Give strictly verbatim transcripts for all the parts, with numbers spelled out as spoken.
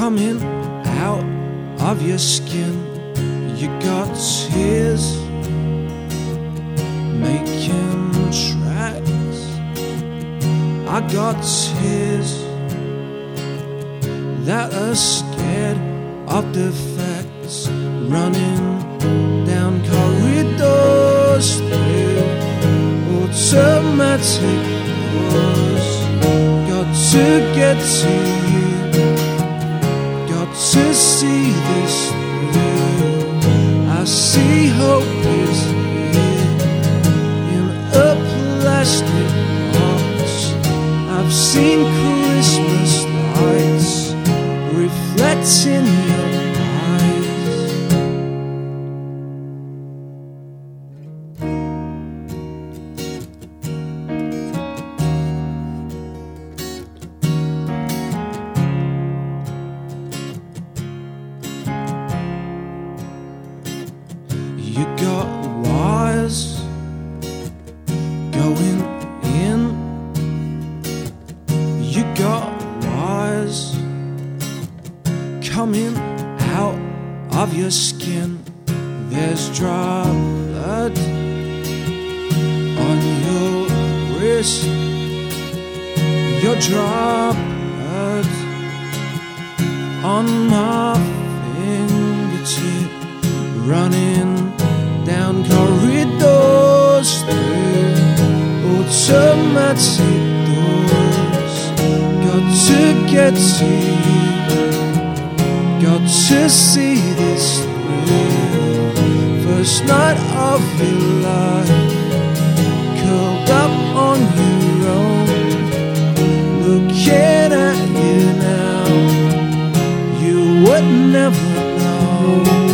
coming out of your skin. You got tears making tracks. I got tears that are scared of the facts, running down corridors through automatic doors. Got to get to you, got to see this through. I see hope is here in a plastic box. I've seen Christmas lights reflecting your eyes. You got wires going in. You got wires coming out of your skin. There's dry blood on your wrist. Your dry blood on my fingertip, running down corridors through automatic doors. Got to get to you, got to see this through. First night of your life, curled up on your own, looking at you now. You would never know.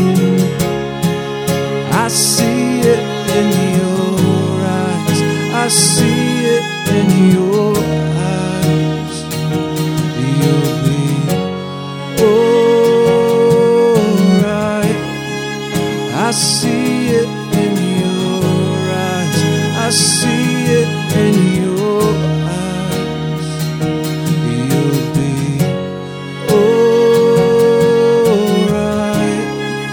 I see it in your eyes, I see it in your eyes. You'll be alright. I see it in your eyes, I see it in your eyes. You'll be alright.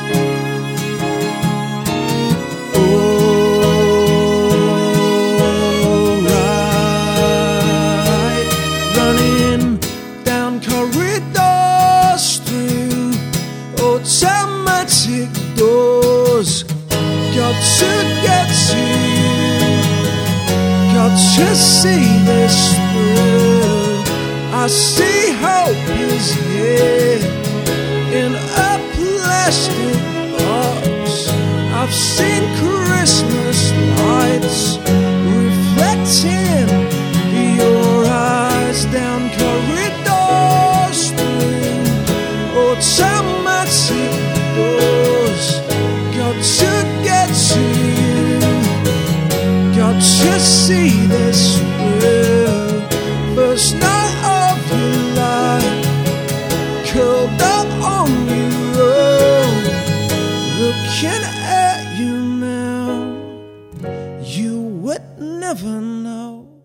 Alright. Running down corridors through automatic doors. Got to get to you, got to see this through. I see hope is here in a plastic box. I've seen Christmas lights reflecting your eyes, down corridors through automatic doors. Got to get to you, got to see this through. First night of your life, curled up on your own, looking at you now. You would never know.